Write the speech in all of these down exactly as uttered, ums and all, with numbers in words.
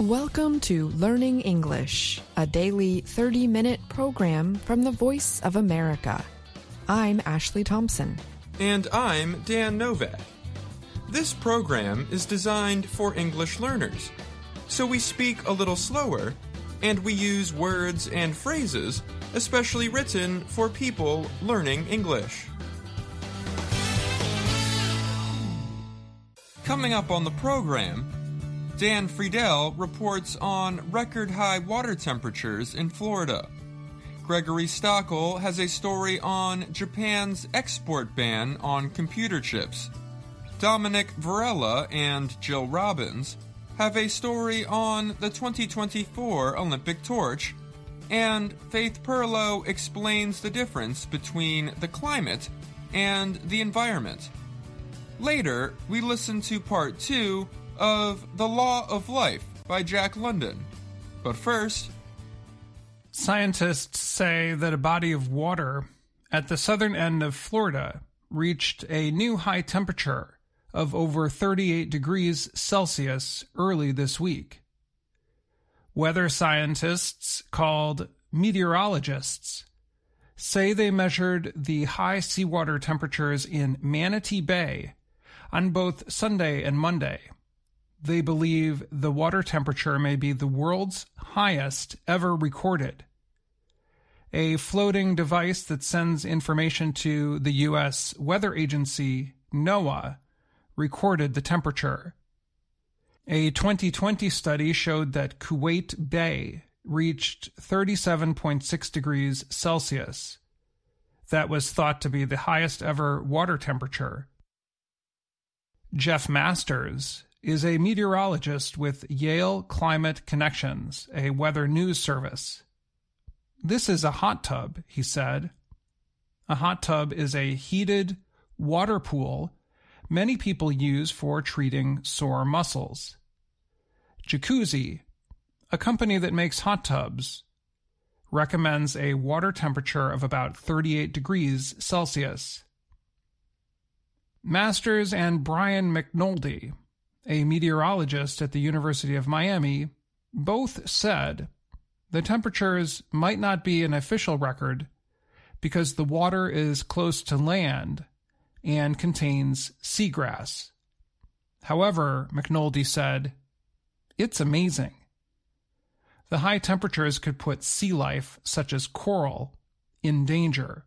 Welcome to Learning English, a daily thirty-minute program from the Voice of America. I'm Ashley Thompson. And I'm Dan Novak. This program is designed for English learners, so we speak a little slower, and we use words and phrases especially written for people learning English. Coming up on the program, Dan Friedel reports on record-high water temperatures in Florida. Gregory Stockel has a story on Japan's export ban on computer chips. Dominic Varela and Jill Robbins have a story on the twenty twenty-four Olympic torch, and Faith Perlow explains the difference between the climate and the environment. Later, we listen to part two of The Law of Life by Jack London. But first, scientists say that a body of water at the southern end of Florida reached a new high temperature of over thirty-eight degrees Celsius early this week. Weather scientists, called meteorologists, say they measured the high seawater temperatures in Manatee Bay on both Sunday and Monday. They believe the water temperature may be the world's highest ever recorded. A floating device that sends information to the U S weather agency, NOAA, recorded the temperature. A twenty twenty study showed that Kuwait Bay reached thirty-seven point six degrees Celsius. That was thought to be the highest ever water temperature. Jeff Masters is a meteorologist with Yale Climate Connections, a weather news service. This is a hot tub, he said. A hot tub is a heated water pool many people use for treating sore muscles. Jacuzzi, a company that makes hot tubs, recommends a water temperature of about thirty-eight degrees Celsius. Masters and Brian McNulty, a meteorologist at the University of Miami, both said the temperatures might not be an official record because the water is close to land and contains seagrass. However, McNulty said, it's amazing. The high temperatures could put sea life, such as coral, in danger.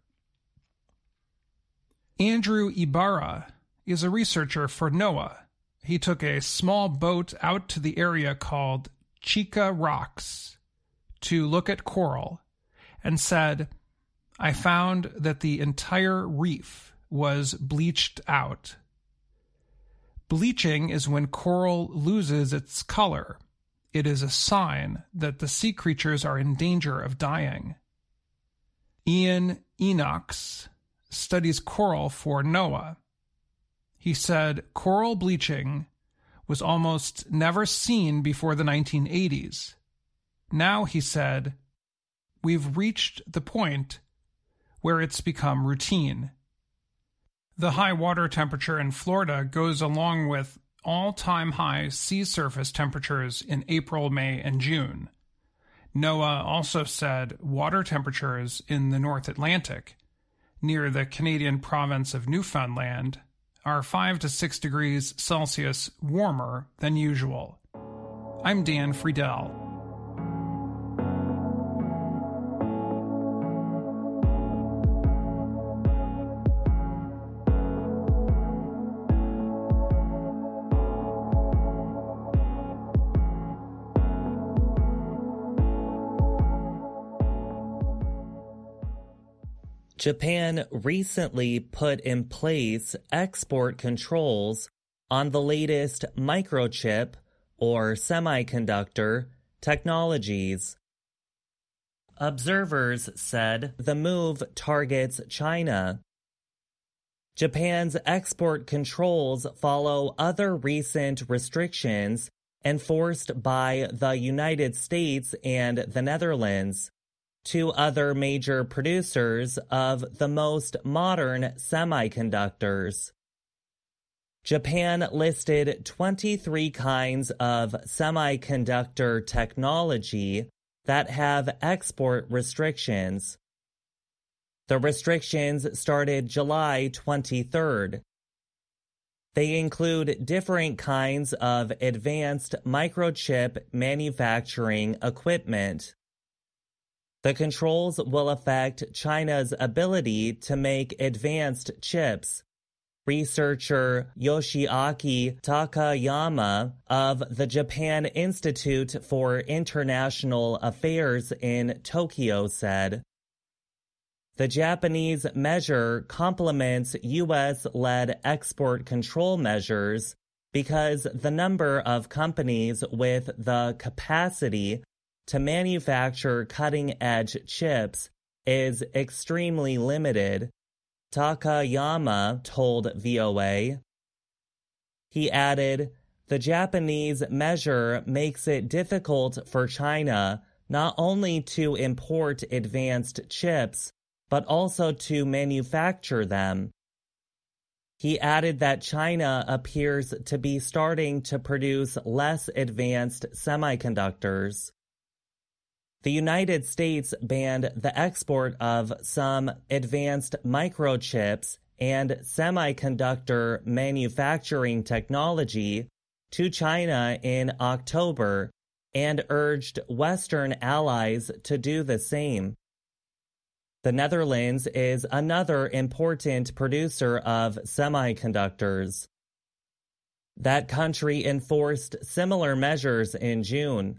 Andrew Ibarra is a researcher for NOAA. He took a small boat out to the area called Chica Rocks to look at coral and said, I found that the entire reef was bleached out. Bleaching is when coral loses its color. It is a sign that the sea creatures are in danger of dying. Ian Enochs studies coral for NOAA. He said coral bleaching was almost never seen before the nineteen eighties. Now, he said, we've reached the point where it's become routine. The high water temperature in Florida goes along with all-time high sea surface temperatures in April, May, and June. NOAA also said water temperatures in the North Atlantic, near the Canadian province of Newfoundland, are five to six degrees Celsius warmer than usual. I'm Dan Friedel. Japan recently put in place export controls on the latest microchip, or semiconductor, technologies. Observers said the move targets China. Japan's export controls follow other recent restrictions enforced by the United States and the Netherlands, two other major producers of the most modern semiconductors. Japan listed twenty-three kinds of semiconductor technology that have export restrictions. The restrictions started July twenty-third. They include different kinds of advanced microchip manufacturing equipment. The controls will affect China's ability to make advanced chips. Researcher Yoshiaki Takayama of the Japan Institute for International Affairs in Tokyo said, "The Japanese measure complements U S-led export control measures because the number of companies with the capacity to manufacture cutting-edge chips is extremely limited," Takayama told V O A. He added, "The Japanese measure makes it difficult for China not only to import advanced chips, but also to manufacture them." He added that China appears to be starting to produce less advanced semiconductors. The United States banned the export of some advanced microchips and semiconductor manufacturing technology to China in October and urged Western allies to do the same. The Netherlands is another important producer of semiconductors. That country enforced similar measures in June.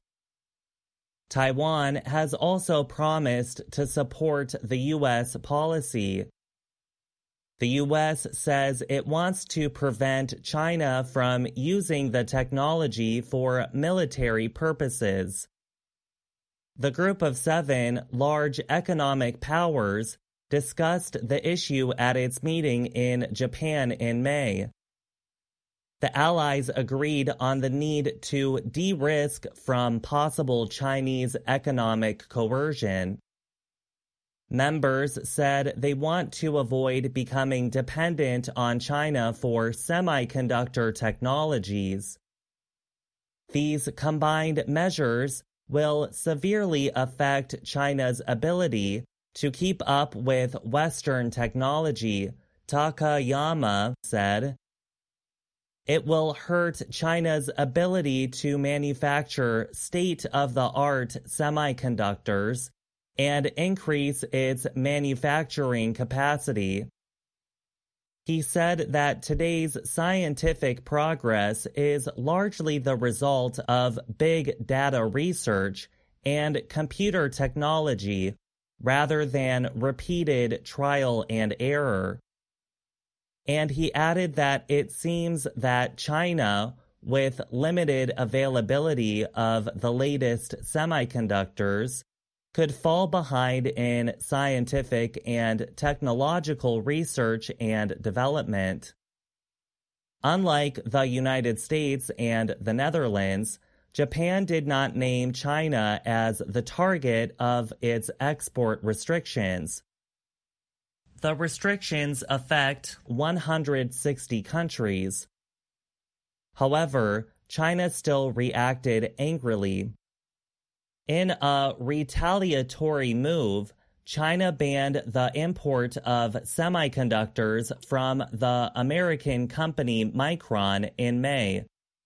Taiwan has also promised to support the U S policy. The U S says it wants to prevent China from using the technology for military purposes. The Group of Seven large economic powers discussed the issue at its meeting in Japan in May. The allies agreed on the need to de-risk from possible Chinese economic coercion. Members said they want to avoid becoming dependent on China for semiconductor technologies. These combined measures will severely affect China's ability to keep up with Western technology, Takayama said. It will hurt China's ability to manufacture state-of-the-art semiconductors and increase its manufacturing capacity. He said that today's scientific progress is largely the result of big data research and computer technology rather than repeated trial and error. And he added that it seems that China, with limited availability of the latest semiconductors, could fall behind in scientific and technological research and development. Unlike the United States and the Netherlands, Japan did not name China as the target of its export restrictions. The restrictions affect one hundred sixty countries. However, China still reacted angrily. In a retaliatory move, China banned the import of semiconductors from the American company Micron in May.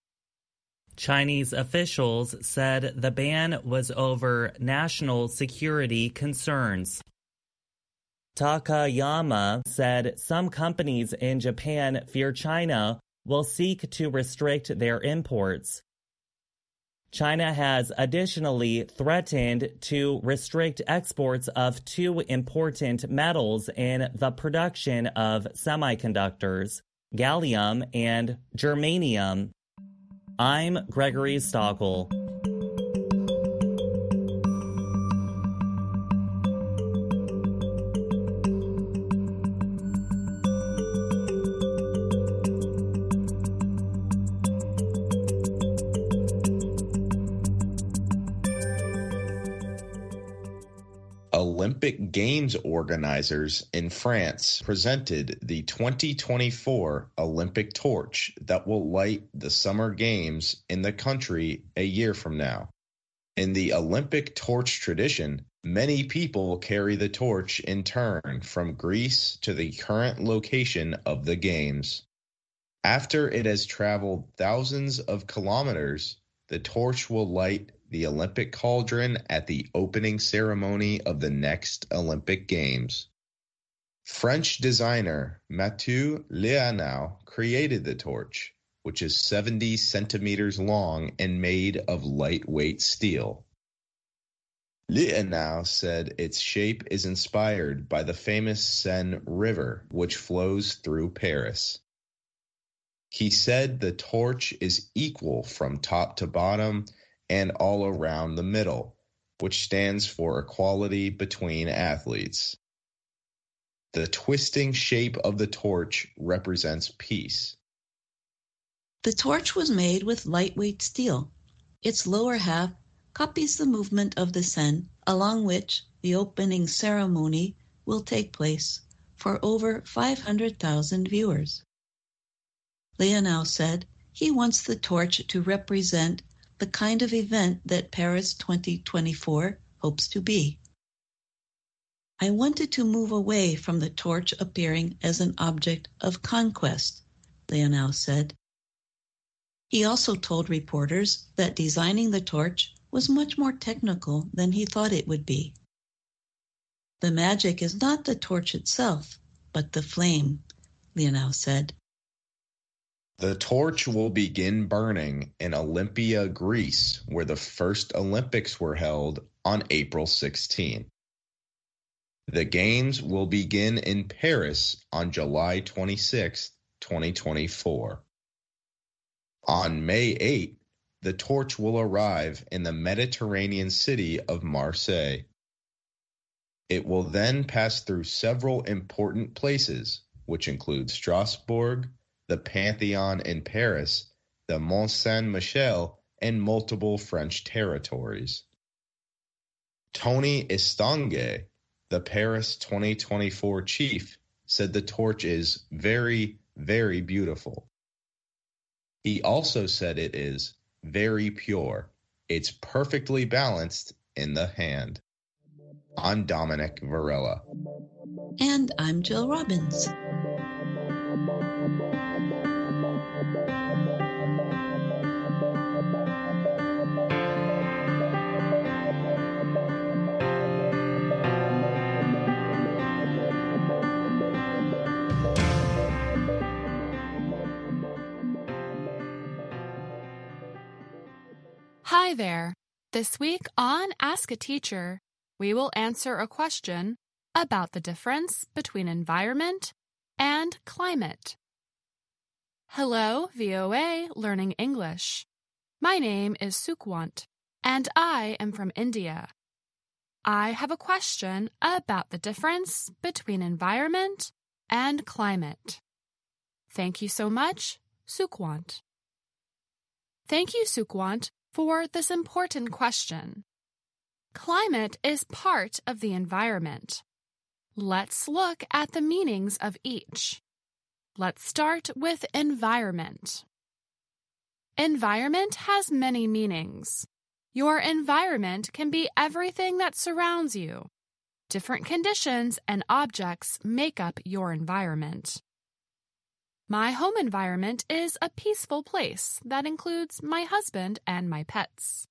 Chinese officials said the ban was over national security concerns. Takayama said some companies in Japan fear China will seek to restrict their imports. China has additionally threatened to restrict exports of two important metals in the production of semiconductors, gallium and germanium. I'm Gregory Stockel. A limp Olympic Games organizers in France presented the twenty twenty-four Olympic torch that will light the Summer Games in the country a year from now. In the Olympic torch tradition, many people carry the torch in turn from Greece to the current location of the Games. After it has traveled thousands of kilometers, the torch will light the Olympic cauldron at the opening ceremony of the next Olympic Games. French designer Mathieu Léonard created the torch, which is seventy centimeters long and made of lightweight steel. Léonard said its shape is inspired by the famous Seine River, which flows through Paris. He said the torch is equal from top to bottom and all around the middle, which stands for equality between athletes. The twisting shape of the torch represents peace. The torch was made with lightweight steel. Its lower half copies the movement of the Seine, along which the opening ceremony will take place for over five hundred thousand viewers. Léonard said he wants the torch to represent the kind of event that Paris twenty twenty-four hopes to be. I wanted to move away from the torch appearing as an object of conquest, Léonard said. He also told reporters that designing the torch was much more technical than he thought it would be. The magic is not the torch itself, but the flame, Léonard said. The torch will begin burning in Olympia, Greece, where the first Olympics were held on April sixteenth. The Games will begin in Paris on July twenty-sixth, twenty twenty-four. On May eighth, the torch will arrive in the Mediterranean city of Marseille. It will then pass through several important places, which include Strasbourg, the Pantheon in Paris, the Mont Saint-Michel, and multiple French territories. Tony Estanguet, the Paris twenty twenty-four chief, said the torch is very, very beautiful. He also said it is very pure. It's perfectly balanced in the hand. I'm Dominic Varela. And I'm Jill Robbins. Hi there. This week on Ask a Teacher, we will answer a question about the difference between environment and climate. Hello, V O A Learning English. My name is Sukwant, and I am from India. I have a question about the difference between environment and climate. Thank you so much, Sukwant. Thank you, Sukwant, for this important question. Climate is part of the environment. Let's look at the meanings of each. Let's start with environment. Environment has many meanings. Your environment can be everything that surrounds you. Different conditions and objects make up your environment. My home environment is a peaceful place that includes my husband and my pets.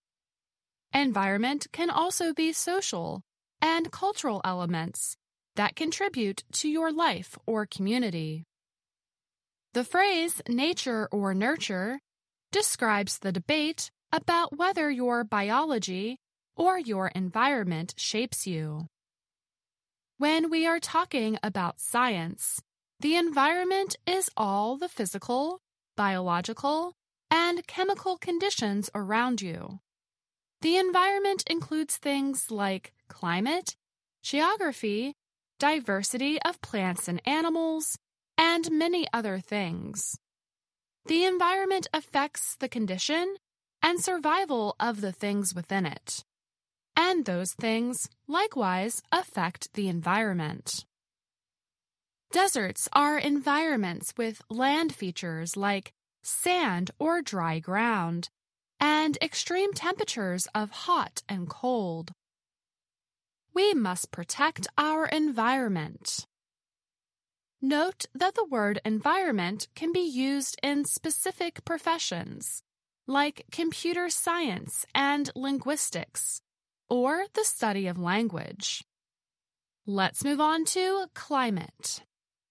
Environment can also be social and cultural elements that contribute to your life or community. The phrase nature or nurture describes the debate about whether your biology or your environment shapes you. When we are talking about science, the environment is all the physical, biological, and chemical conditions around you. The environment includes things like climate, geography, diversity of plants and animals, and many other things. The environment affects the condition and survival of the things within it. and those things likewise affect the environment. Deserts are environments with land features like sand or dry ground, and extreme temperatures of hot and cold. We must protect our environment. Note that the word environment can be used in specific professions, like computer science and linguistics, or the study of language. Let's move on to climate.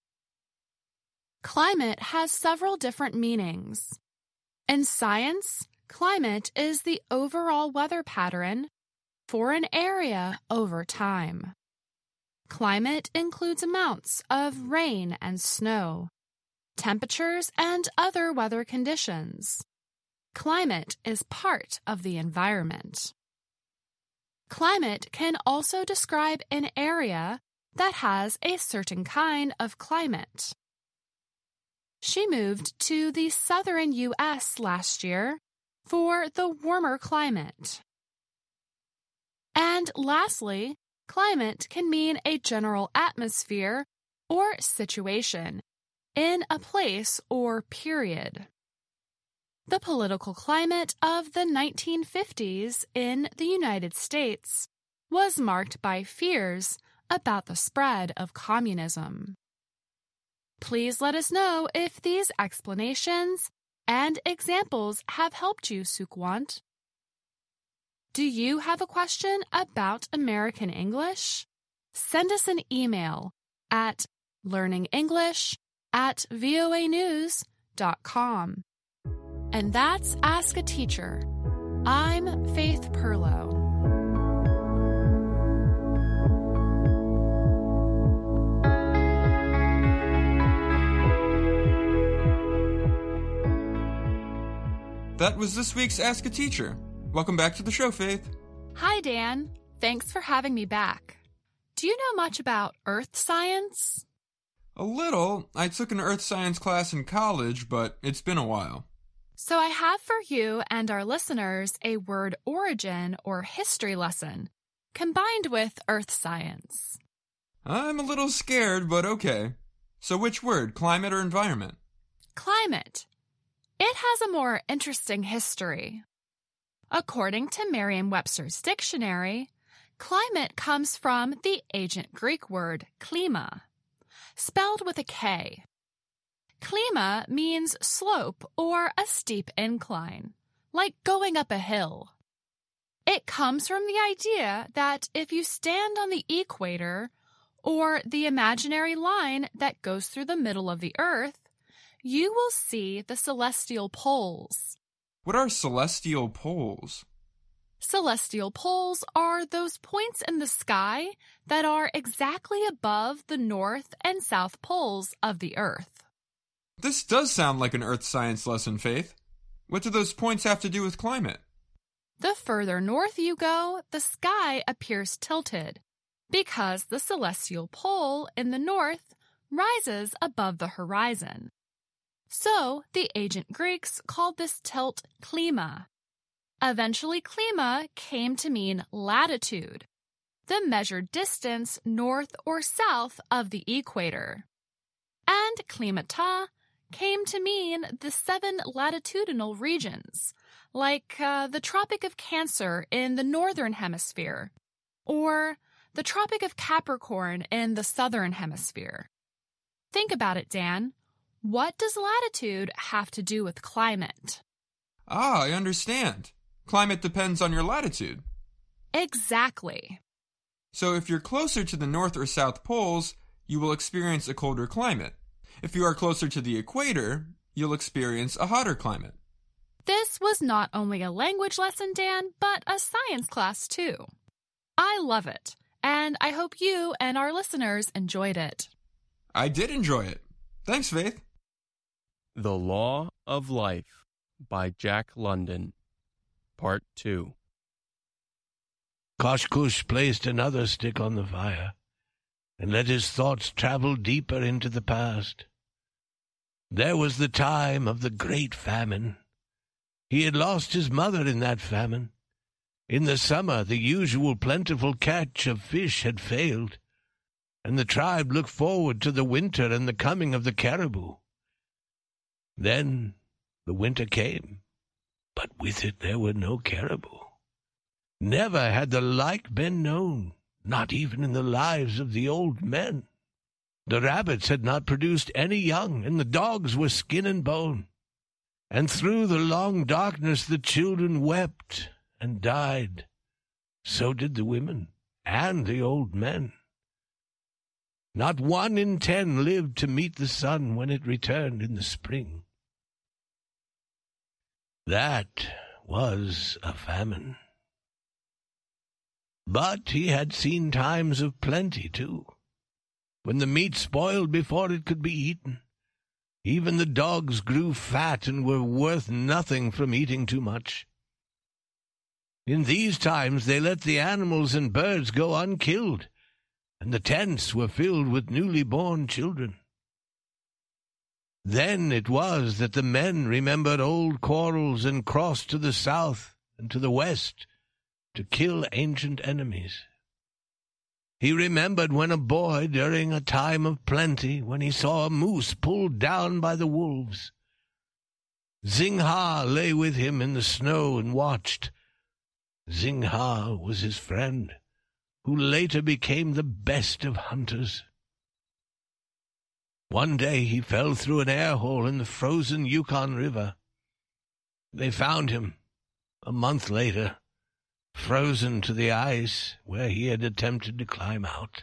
Climate has several different meanings. In science, climate is the overall weather pattern for an area over time. Climate includes amounts of rain and snow, temperatures, and other weather conditions. Climate is part of the environment. Climate can also describe an area that has a certain kind of climate. She moved to the southern U S last year for the warmer climate. And lastly, climate can mean a general atmosphere or situation in a place or period. The political climate of the nineteen fifties in the United States was marked by fears about the spread of communism. Please let us know if these explanations and examples have helped you, Sukwant. Do you have a question about American English? Send us an email at learningenglish at voa news dot com. And that's Ask a Teacher. I'm Faith Perlow. That was this week's Ask a Teacher. Welcome back to the show, Faith. Hi, Dan. Thanks for having me back. Do you know much about earth science? A little. I took an earth science class in college, but it's been a while. So I have for you and our listeners a word origin or history lesson combined with earth science. I'm a little scared, but okay. So which word, climate or environment? Climate. It has a more interesting history. According to Merriam-Webster's dictionary, climate comes from the ancient Greek word klima, spelled with a K. Klima means slope or a steep incline, like going up a hill. It comes from the idea that if you stand on the equator, or the imaginary line that goes through the middle of the earth, you will see the celestial poles. What are celestial poles? Celestial poles are those points in the sky that are exactly above the north and south poles of the earth. This does sound like an earth science lesson, Faith. What do those points have to do with climate? The further north you go, the sky appears tilted, because the celestial pole in the north rises above the horizon. So, the ancient Greeks called this tilt klima. Eventually, klima came to mean latitude, the measured distance north or south of the equator. And klimata came to mean the seven latitudinal regions, like uh, the Tropic of Cancer in the northern hemisphere, or the Tropic of Capricorn in the southern hemisphere. Think about it, Dan. What does latitude have to do with climate? Ah, I understand. Climate depends on your latitude. Exactly. So if you're closer to the north or south poles, you will experience a colder climate. If you are closer to the equator, you'll experience a hotter climate. This was not only a language lesson, Dan, but a science class too. I love it, and I hope you and our listeners enjoyed it. I did enjoy it. Thanks, Faith. The Law of Life by Jack London, Part two. Koshkush placed another stick on the fire and let his thoughts travel deeper into the past. There was the time of the great famine. He had lost his mother in that famine, In the summer, the usual plentiful catch of fish had failed, and the tribe looked forward to the winter and the coming of the caribou. Then the winter came, but with it there were no caribou. Never had the like been known, not even in the lives of the old men. The rabbits had not produced any young, and the dogs were skin and bone. And through the long darkness the children wept and died. So did the women and the old men. Not one in ten lived to meet the sun when it returned in the spring. That was a famine. But he had seen times of plenty, too, when the meat spoiled before it could be eaten. Even the dogs grew fat and were worth nothing from eating too much. In these times they let the animals and birds go unkilled, and the tents were filled with newly born children. Then it was that the men remembered old quarrels and crossed to the south and to the west to kill ancient enemies. He remembered when a boy, during a time of plenty, when he saw a moose pulled down by the wolves. Zing-ha lay with him in the snow and watched. Zing-ha was his friend, who later became the best of hunters. One day he fell through an air hole in the frozen Yukon River. They found him, a month later, frozen to the ice where he had attempted to climb out.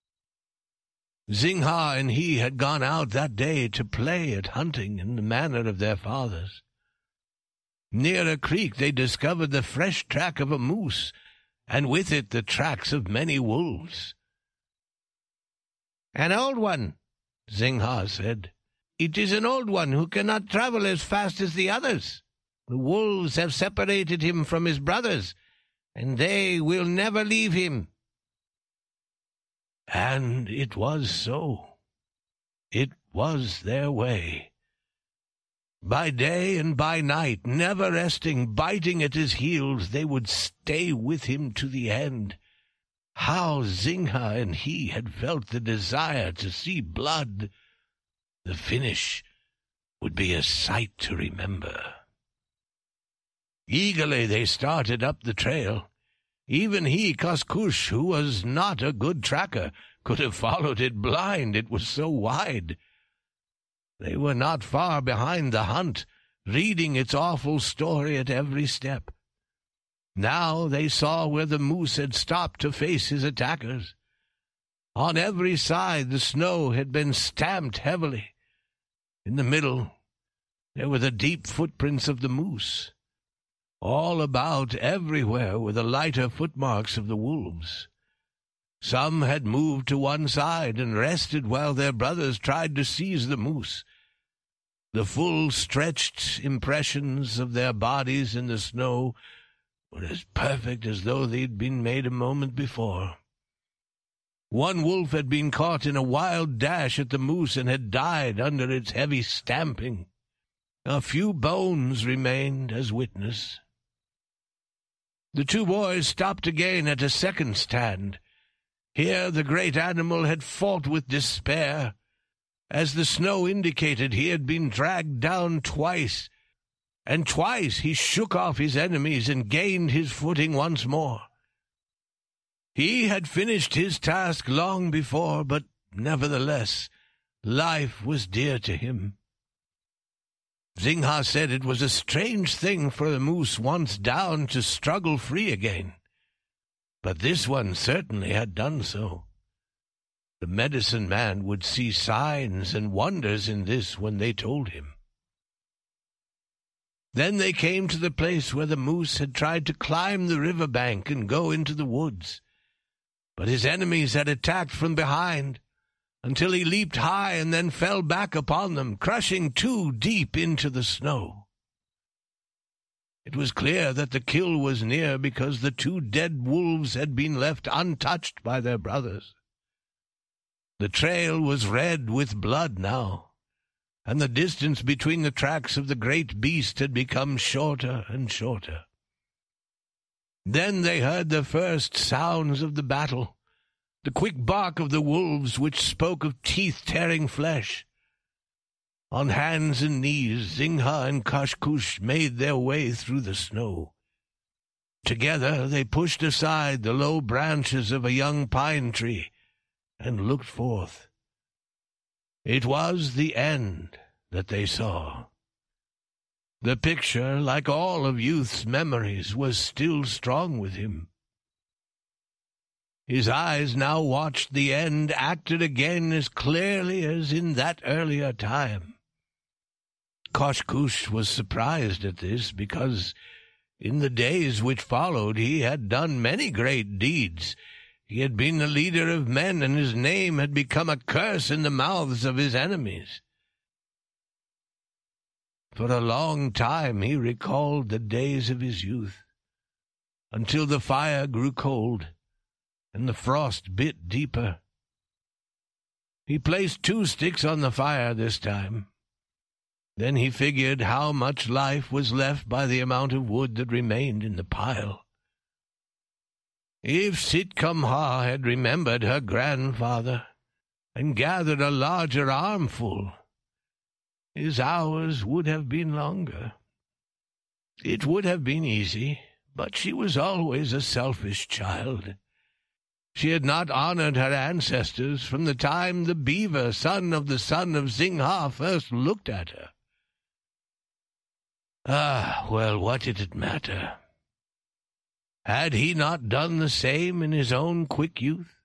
Zing-ha and he had gone out that day to play at hunting in the manner of their fathers. Near a creek they discovered the fresh track of a moose, and with it the tracks of many wolves. "An old one," Zing-ha said. "It is an old one who cannot travel as fast as the others. The wolves have separated him from his brothers, and they will never leave him." And it was so. It was their way. By day and by night, never resting, biting at his heels, they would stay with him to the end. How Zing-ha and he had felt the desire to see blood. The finish would be a sight to remember. Eagerly they started up the trail. Even he, Koskoosh, who was not a good tracker, could have followed it blind, it was so wide. They were not far behind the hunt, reading its awful story at every step. Now they saw where the moose had stopped to face his attackers. On every side the snow had been stamped heavily. In the middle there were the deep footprints of the moose. All about, everywhere, were the lighter footmarks of the wolves. Some had moved to one side and rested while their brothers tried to seize the moose. The full-stretched impressions of their bodies in the snow were as perfect as though they'd been made a moment before. One wolf had been caught in a wild dash at the moose and had died under its heavy stamping. A few bones remained as witness. The two boys stopped again at a second stand. Here the great animal had fought with despair. As the snow indicated, he had been dragged down twice, and twice he shook off his enemies and gained his footing once more. He had finished his task long before, but nevertheless, life was dear to him. Zing-ha said it was a strange thing for a moose once down to struggle free again, but this one certainly had done so. The medicine man would see signs and wonders in this when they told him. Then they came to the place where the moose had tried to climb the river bank and go into the woods, but his enemies had attacked from behind, until he leaped high and then fell back upon them, crushing two deep into the snow. It was clear that the kill was near because the two dead wolves had been left untouched by their brothers. The trail was red with blood now, and the distance between the tracks of the great beast had become shorter and shorter. Then they heard the first sounds of the battle, the quick bark of the wolves which spoke of teeth-tearing flesh. On hands and knees, Zingha and Kashkush made their way through the snow. Together they pushed aside the low branches of a young pine tree and looked forth. It was the end that they saw. The picture, like all of youth's memories, was still strong with him. His eyes now watched the end acted again as clearly as in that earlier time. Kashkush was surprised at this, because in the days which followed he had done many great deeds. He had been the leader of men, and his name had become a curse in the mouths of his enemies. For a long time he recalled the days of his youth, until the fire grew cold and the frost bit deeper. He placed two sticks on the fire this time. Then he figured how much life was left by the amount of wood that remained in the pile. If Sitkamha had remembered her grandfather and gathered a larger armful, his hours would have been longer. It would have been easy, but she was always a selfish child. She had not honored her ancestors from the time the beaver, son of the son of Zingha, first looked at her. Ah, well, what did it matter? Had he not done the same in his own quick youth?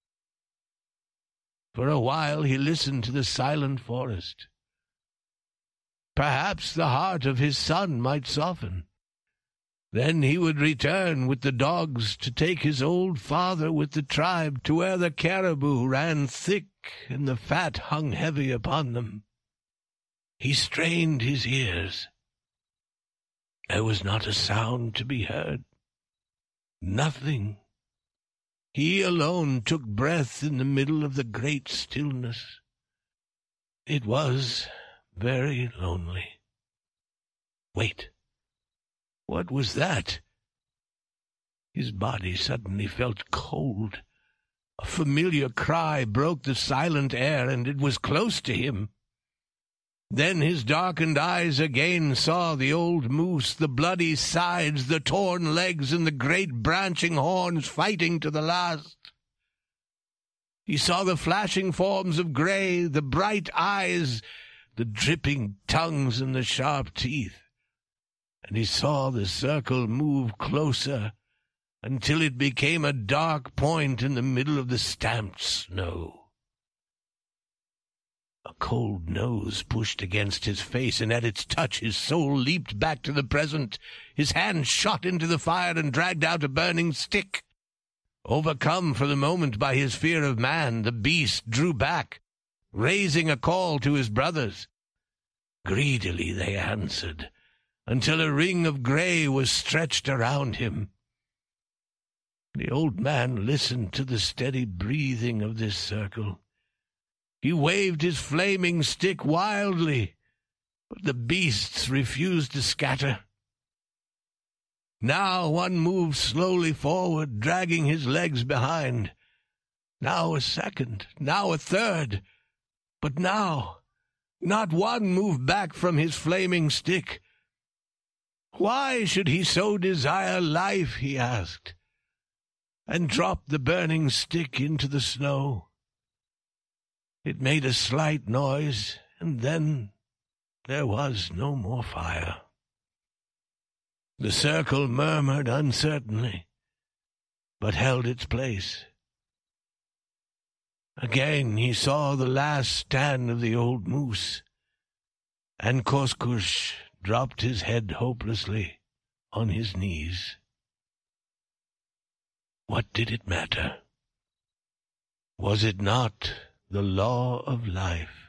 For a while he listened to the silent forest. Perhaps the heart of his son might soften. Then he would return with the dogs to take his old father with the tribe to where the caribou ran thick and the fat hung heavy upon them. He strained his ears. There was not a sound to be heard. Nothing. He alone took breath in the middle of the great stillness. It was very lonely. Wait. What was that? His body suddenly felt cold. A familiar cry broke the silent air, and it was close to him. Then his darkened eyes again saw the old moose, the bloody sides, the torn legs, and the great branching horns fighting to the last. He saw the flashing forms of Grey, the bright eyes, the dripping tongues, and the sharp teeth. And he saw the circle move closer until it became a dark point in the middle of the stamped snow. A cold nose pushed against his face, and at its touch his soul leaped back to the present. His hand shot into the fire and dragged out a burning stick. Overcome for the moment by his fear of man, the beast drew back, raising a call to his brothers. Greedily they answered, until a ring of grey was stretched around him. The old man listened to the steady breathing of this circle. He waved his flaming stick wildly, but the beasts refused to scatter. Now one moved slowly forward, dragging his legs behind. Now a second, now a third. But now not one moved back from his flaming stick. Why should he so desire life, he asked, and dropped the burning stick into the snow. It made a slight noise, and then there was no more fire. The circle murmured uncertainly, but held its place. Again he saw the last stand of the old moose, and Kashkush dropped his head hopelessly on his knees. What did it matter? Was it not the law of life?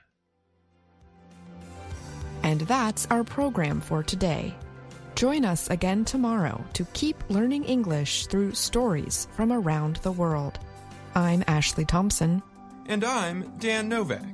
And that's our program for today. Join us again tomorrow to keep learning English through stories from around the world. I'm Ashley Thompson. And I'm Dan Novak.